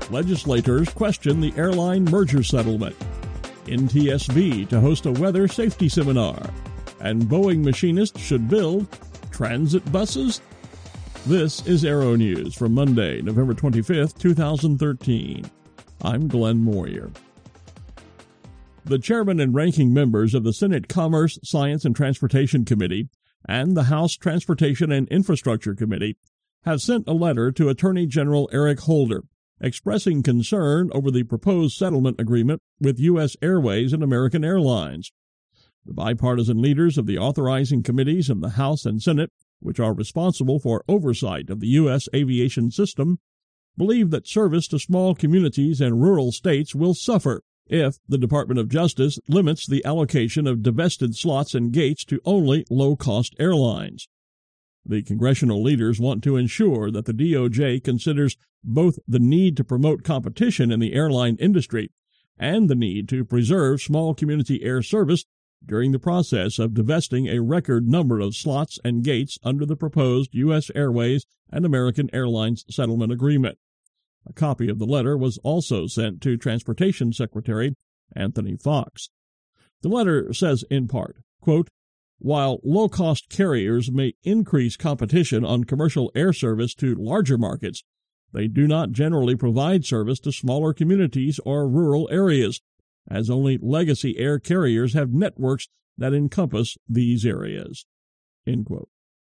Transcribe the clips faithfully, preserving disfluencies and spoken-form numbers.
Legislators question the airline merger settlement. N T S B to host a weather safety seminar. And Boeing machinists should build transit buses? This is Aero News for Monday, November twenty-fifth, two thousand thirteen. I'm Glenn Moyer. The chairman and ranking members of the Senate Commerce, Science, and Transportation Committee and the House Transportation and Infrastructure Committee have sent a letter to Attorney General Eric Holder expressing concern over the proposed settlement agreement with U S Airways and American Airlines. The bipartisan leaders of the authorizing committees in the House and Senate, which are responsible for oversight of the U S aviation system, believe that service to small communities and rural states will suffer if the Department of Justice limits the allocation of divested slots and gates to only low-cost airlines. The congressional leaders want to ensure that the D O J considers both the need to promote competition in the airline industry and the need to preserve small community air service during the process of divesting a record number of slots and gates under the proposed U S Airways and American Airlines settlement agreement. A copy of the letter was also sent to Transportation Secretary Anthony Foxx. The letter says in part, quote, "While low-cost carriers may increase competition on commercial air service to larger markets, they do not generally provide service to smaller communities or rural areas, as only legacy air carriers have networks that encompass these areas." End quote.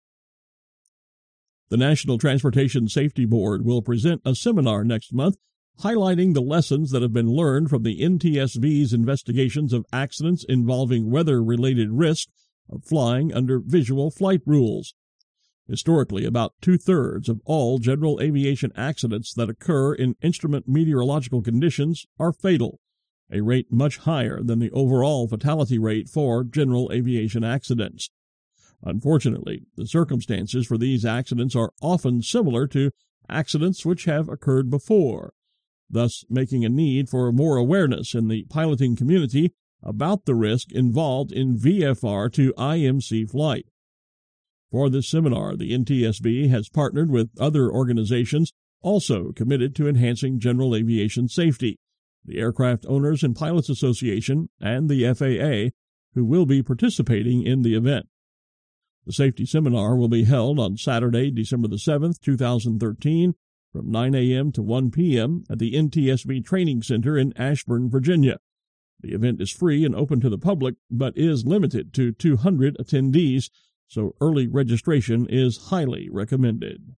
The National Transportation Safety Board will present a seminar next month highlighting the lessons that have been learned from the N T S B's investigations of accidents involving weather-related risk of flying under visual flight rules. Historically, about two-thirds of all general aviation accidents that occur in instrument meteorological conditions are fatal, a rate much higher than the overall fatality rate for general aviation accidents. Unfortunately, the circumstances for these accidents are often similar to accidents which have occurred before, thus making a need for more awareness in the piloting community about the risk involved in V F R to I M C flight. For this seminar, the N T S B has partnered with other organizations also committed to enhancing general aviation safety, the Aircraft Owners and Pilots Association, and the F A A, who will be participating in the event. The safety seminar will be held on Saturday, December the seventh, two thousand thirteen, from nine a.m. to one p.m. at the N T S B Training Center in Ashburn, Virginia. The event is free and open to the public, but is limited to two hundred attendees, so early registration is highly recommended.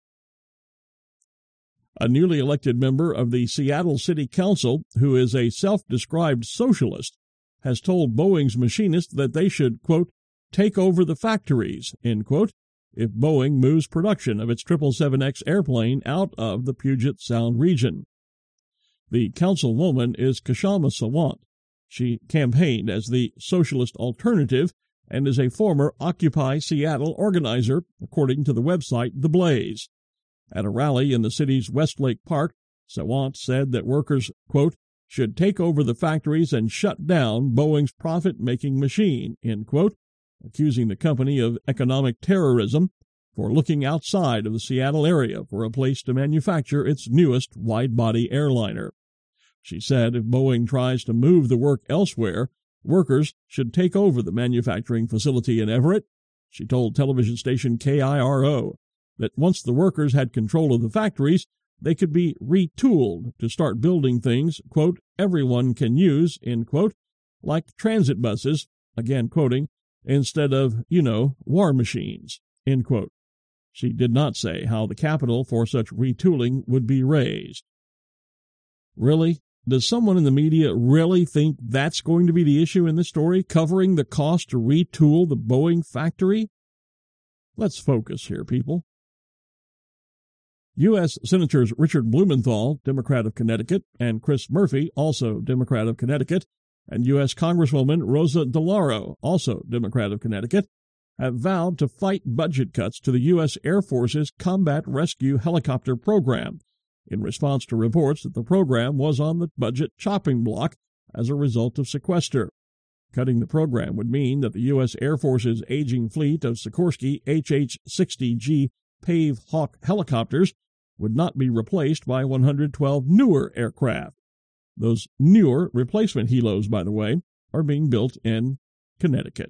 A newly elected member of the Seattle City Council, who is a self-described socialist, has told Boeing's machinists that they should, quote, take over the factories, end quote, if Boeing moves production of its triple seven X airplane out of the Puget Sound region. The councilwoman is Kshama Sawant. She campaigned as the Socialist Alternative and is a former Occupy Seattle organizer, according to the website The Blaze. At a rally in the city's Westlake Park, Sawant said that workers, quote, should take over the factories and shut down Boeing's profit-making machine, end quote, accusing the company of economic terrorism for looking outside of the Seattle area for a place to manufacture its newest wide-body airliner. She said if Boeing tries to move the work elsewhere, workers should take over the manufacturing facility in Everett. She told television station K I R O that once the workers had control of the factories, they could be retooled to start building things, quote, everyone can use, end quote, like transit buses, again quoting, instead of, you know, war machines, end quote. She did not say how the capital for such retooling would be raised. Really? Does someone in the media really think that's going to be the issue in this story, covering the cost to retool the Boeing factory? Let's focus here, people. U S Senators Richard Blumenthal, Democrat of Connecticut, and Chris Murphy, also Democrat of Connecticut, and U S Congresswoman Rosa DeLauro, also Democrat of Connecticut, have vowed to fight budget cuts to the U S Air Force's Combat Rescue Helicopter program, in response to reports that the program was on the budget chopping block as a result of sequester. Cutting the program would mean that the U S Air Force's aging fleet of Sikorsky H H sixty G Pave Hawk helicopters would not be replaced by one hundred twelve newer aircraft. Those newer replacement helos, by the way, are being built in Connecticut.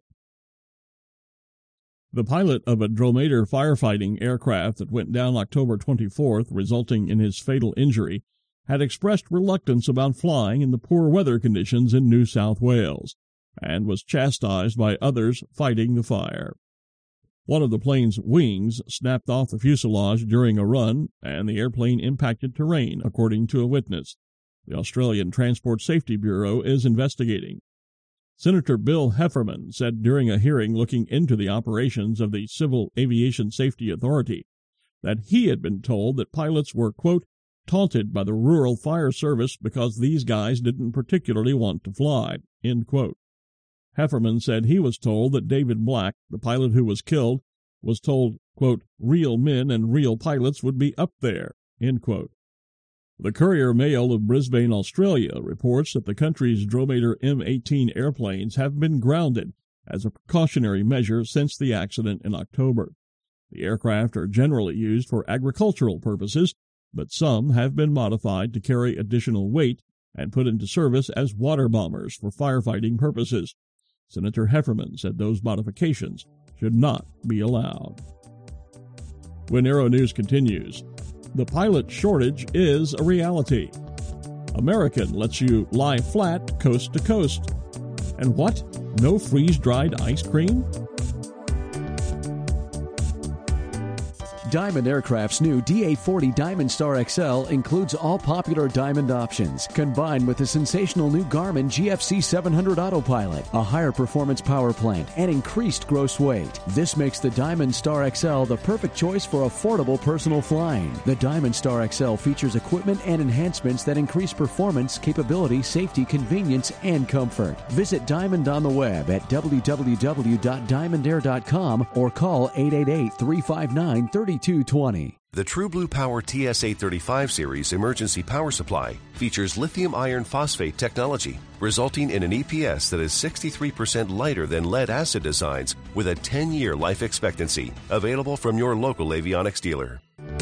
The pilot of a Dromader firefighting aircraft that went down October twenty-fourth, resulting in his fatal injury, had expressed reluctance about flying in the poor weather conditions in New South Wales, and was chastised by others fighting the fire. One of the plane's wings snapped off the fuselage during a run, and the airplane impacted terrain, according to a witness. The Australian Transport Safety Bureau is investigating. Senator Bill Heffernan said during a hearing looking into the operations of the Civil Aviation Safety Authority that he had been told that pilots were, quote, taunted by the Rural Fire Service because these guys didn't particularly want to fly, end quote. Heffernan said he was told that David Black, the pilot who was killed, was told, quote, real men and real pilots would be up there, end quote. The Courier Mail of Brisbane, Australia, reports that the country's Dromader M eighteen airplanes have been grounded as a precautionary measure since the accident in October. The aircraft are generally used for agricultural purposes, but some have been modified to carry additional weight and put into service as water bombers for firefighting purposes. Senator Heffernan said those modifications should not be allowed. When Aero News continues, the pilot shortage is a reality. American lets you lie flat coast to coast. And what? No freeze-dried ice cream? Diamond Aircraft's new D A forty Diamond Star X L includes all popular Diamond options, combined with the sensational new Garmin G F C seven hundred Autopilot, a higher performance power plant, and increased gross weight. This makes the Diamond Star X L the perfect choice for affordable personal flying. The Diamond Star X L features equipment and enhancements that increase performance, capability, safety, convenience, and comfort. Visit Diamond on the web at w w w dot diamond air dot com or call eight eight eight, three five nine, three two two zero. The True Blue Power T S eight thirty-five series emergency power supply features lithium iron phosphate technology, resulting in an E P S that is sixty-three percent lighter than lead-acid designs with a ten-year life expectancy. Available from your local avionics dealer.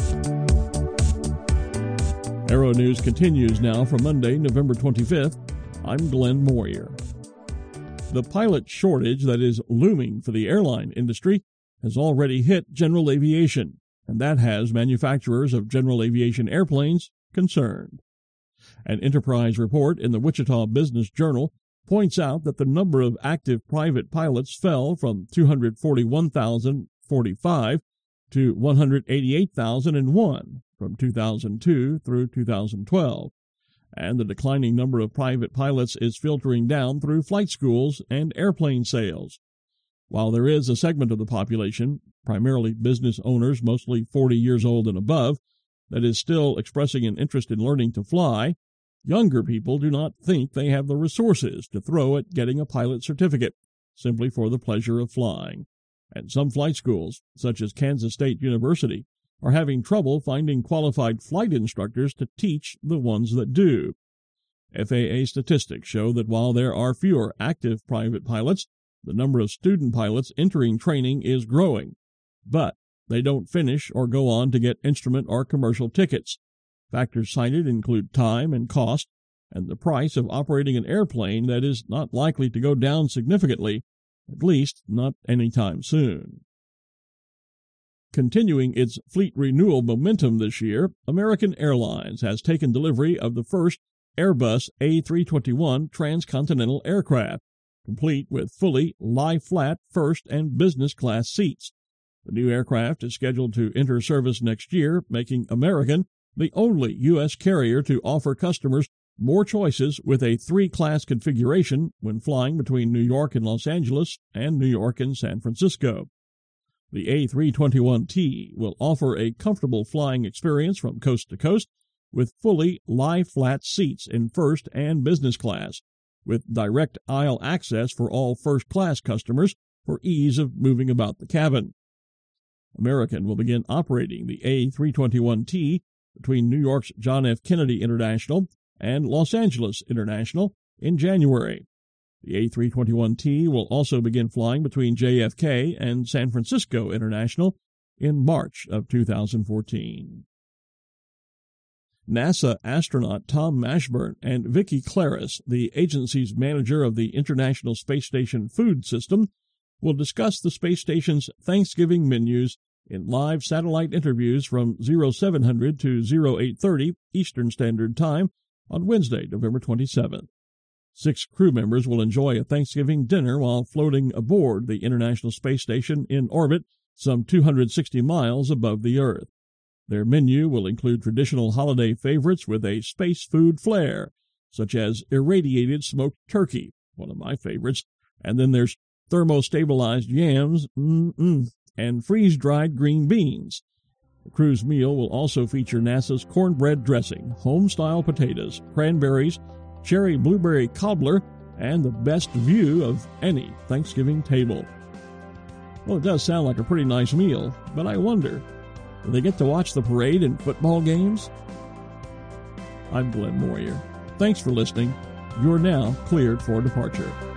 Aero News continues now for Monday, November twenty-fifth. I'm Glenn Moyer. The pilot shortage that is looming for the airline industry has already hit general aviation, and that has manufacturers of general aviation airplanes concerned. An enterprise report in the Wichita Business Journal points out that the number of active private pilots fell from two hundred forty-one thousand forty-five to one hundred eighty-eight thousand one from two thousand two through two thousand twelve, and the declining number of private pilots is filtering down through flight schools and airplane sales. While there is a segment of the population, primarily business owners mostly forty years old and above, that is still expressing an interest in learning to fly, younger people do not think they have the resources to throw at getting a pilot certificate simply for the pleasure of flying. And some flight schools, such as Kansas State University, are having trouble finding qualified flight instructors to teach the ones that do. F A A statistics show that while there are fewer active private pilots, the number of student pilots entering training is growing, but they don't finish or go on to get instrument or commercial tickets. Factors cited include time and cost, and the price of operating an airplane that is not likely to go down significantly, at least not anytime soon. Continuing its fleet renewal momentum this year, American Airlines has taken delivery of the first Airbus A three twenty-one transcontinental aircraft, complete with fully lie-flat first and business class seats. The new aircraft is scheduled to enter service next year, making American the only U S carrier to offer customers more choices with a three-class configuration when flying between New York and Los Angeles and New York and San Francisco. The A three twenty-one T will offer a comfortable flying experience from coast to coast with fully lie-flat seats in first and business class, with direct aisle access for all first-class customers for ease of moving about the cabin. American will begin operating the A three twenty-one T between New York's John F. Kennedy International and Los Angeles International in January. The A three twenty-one T will also begin flying between J F K and San Francisco International in March of two thousand fourteen. NASA astronaut Tom Mashburn and Vicki Claris, the agency's manager of the International Space Station Food System, will discuss the space station's Thanksgiving menus in live satellite interviews from oh seven hundred to oh eight thirty Eastern Standard Time on Wednesday, November twenty-seventh. Six crew members will enjoy a Thanksgiving dinner while floating aboard the International Space Station in orbit some two hundred sixty miles above the Earth. Their menu will include traditional holiday favorites with a space food flair, such as irradiated smoked turkey, one of my favorites, and then there's thermostabilized yams, mm-mm, and freeze-dried green beans. The crew's meal will also feature NASA's cornbread dressing, home-style potatoes, cranberries, cherry blueberry cobbler, and the best view of any Thanksgiving table. Well, it does sound like a pretty nice meal, but I wonder, will they get to watch the parade and football games? I'm Glenn Moyer. Thanks for listening. You're now cleared for departure.